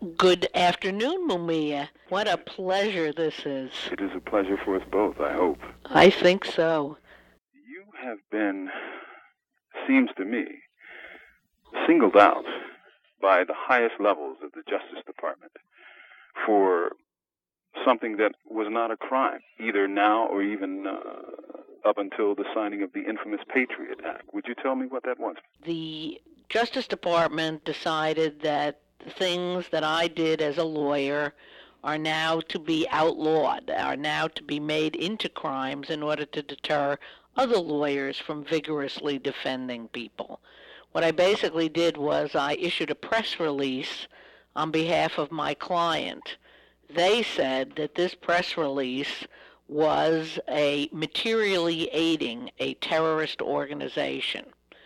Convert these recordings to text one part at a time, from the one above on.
Good afternoon, Mumia. What a pleasure this is. It is a pleasure for us both, I hope. I think so. You have been, seems to me, singled out by the highest levels of the Justice Department for something that was not a crime, either now or even up until the signing of the infamous Patriot Act. Would you tell me what that was? The Justice Department decided that the things that I did as a lawyer are now to be outlawed, are now to be made into crimes in order to deter other lawyers from vigorously defending people. What I basically did was I issued a press release on behalf of my client. They said that this press release was materially aiding a terrorist organization.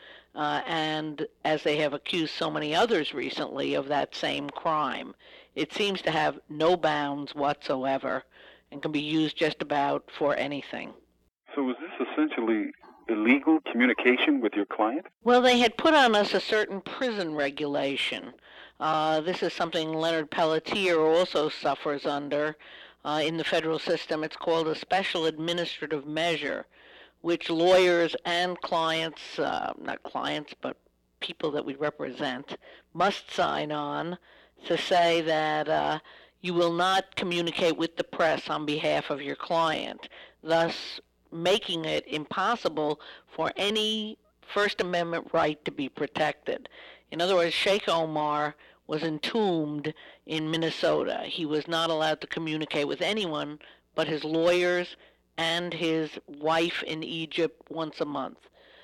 And as they have accused so many others recently of that same crime, it seems to have no bounds whatsoever and can be used just about for anything. So was this essentially illegal communication with your client? Well, they had put on us a certain prison regulation. This is something Leonard Pelletier also suffers under in the federal system. It's called a special administrative measure, which lawyers and clients, not clients, but people that we represent, must sign on to say that you will not communicate with the press on behalf of your client, thus making it impossible for any First Amendment right to be protected. In other words, Sheikh Omar was entombed in Minnesota. He was not allowed to communicate with anyone but his lawyers and his wife in Egypt once a month.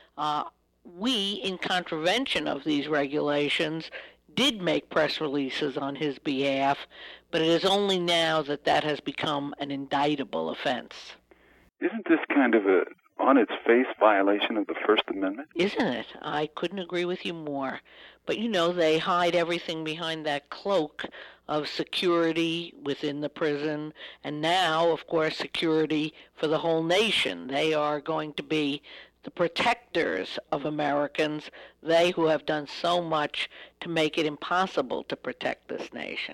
We, in contravention of these regulations, did make press releases on his behalf, but it is only now that that has become an indictable offense. Isn't this kind of a, on its face, violation of the First Amendment? Isn't it? I couldn't agree with you more. But, they hide everything behind that cloak of security within the prison, and now, of course, security for the whole nation. They are going to be the protectors of Americans, they who have done so much to make it impossible to protect this nation.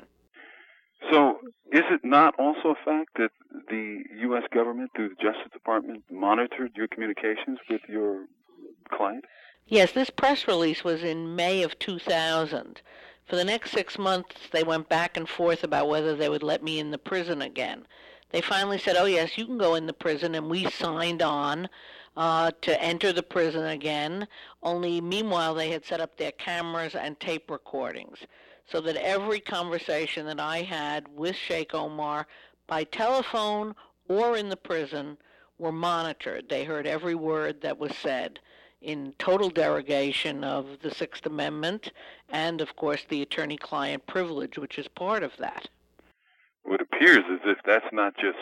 So, is it not also a fact that the U.S. government, through the Justice Department, monitored your communications with your client? Yes, this press release was in May of 2000. For the next 6 months, they went back and forth about whether they would let me in the prison again. They finally said, oh, yes, you can go in the prison, and we signed on to enter the prison again. Only, meanwhile, they had set up their cameras and tape recordings so that every conversation that I had with Sheikh Omar by telephone or in the prison were monitored. They heard every word that was said in total derogation of the Sixth Amendment and, of course, the attorney-client privilege, which is part of that. Well, it appears as if that's not just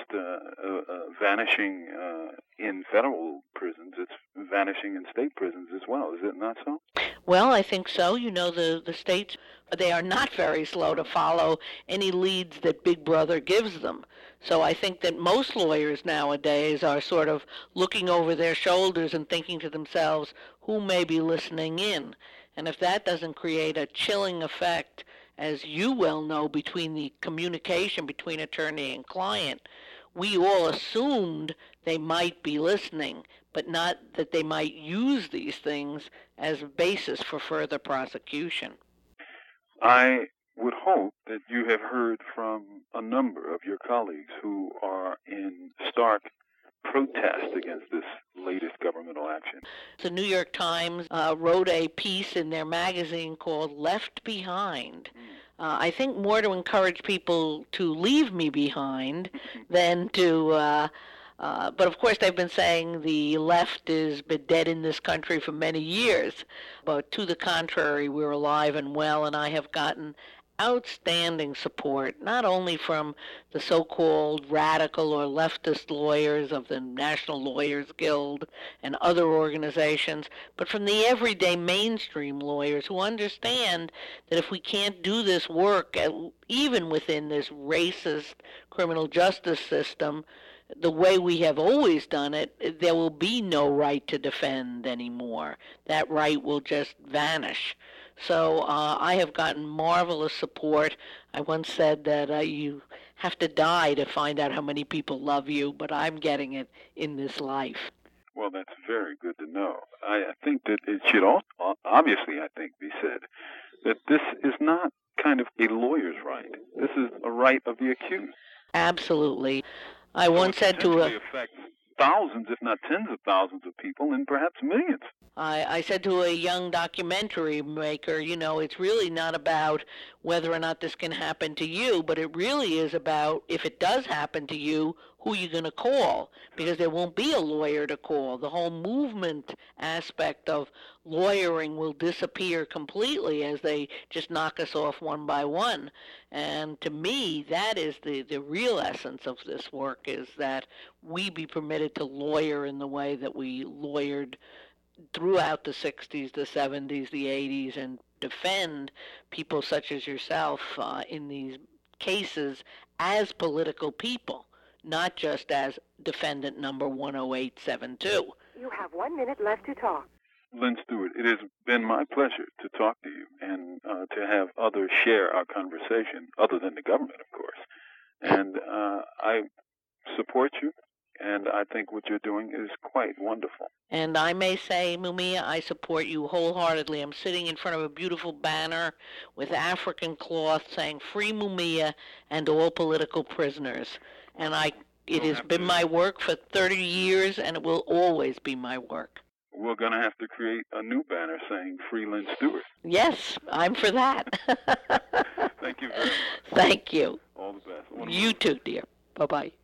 vanishing in federal prisons, it's vanishing in state prisons as well. Is it not so? Well, I think so. The states, they are not very slow to follow any leads that Big Brother gives them. So I think that most lawyers nowadays are sort of looking over their shoulders and thinking to themselves, who may be listening in? And if that doesn't create a chilling effect, as you well know, between the communication between attorney and client, we all assumed they might be listening, but not that they might use these things as a basis for further prosecution. I would hope that you have heard from a number of your colleagues who are in stark protest against this latest governmental action. The New York Times wrote a piece in their magazine called Left Behind. I think more to encourage people to leave me behind than to... but of course they've been saying the left has been dead in this country for many years. But to the contrary, we're alive and well, and I have gotten outstanding support, not only from the so-called radical or leftist lawyers of the National Lawyers Guild and other organizations, but from the everyday mainstream lawyers who understand that if we can't do this work, even within this racist criminal justice system, the way we have always done it, there will be no right to defend anymore. That right will just vanish. So I have gotten marvelous support. I once said that you have to die to find out how many people love you, but I'm getting it in this life. Well, that's very good to know. I think that it should also, obviously, I think, be said that this is not kind of a lawyer's right. This is a right of the accused. Absolutely. I once said to a affects thousands, if not tens of thousands of people, and perhaps millions. I said to a young documentary maker, it's really not about whether or not this can happen to you, but it really is about, if it does happen to you, who you're going to call, because there won't be a lawyer to call. The whole movement aspect of lawyering will disappear completely as they just knock us off one by one. And to me, that is the real essence of this work, is that we be permitted to lawyer in the way that we lawyered throughout the 60s, the 70s, the 80s, and defend people such as yourself in these cases as political people, not just as defendant number 10872. You have 1 minute left to talk. Lynn Stewart, it has been my pleasure to talk to you and to have others share our conversation, other than the government, of course. And I support you. And I think what you're doing is quite wonderful. And I may say, Mumia, I support you wholeheartedly. I'm sitting in front of a beautiful banner with African cloth saying "Free Mumia and all political prisoners." And it has been my work for 30 years, and it will always be my work. We're going to have to create a new banner saying "Free Lynn Stewart." Yes, I'm for that. Thank you very much. Thank you. All the best. You too, dear. Bye-bye.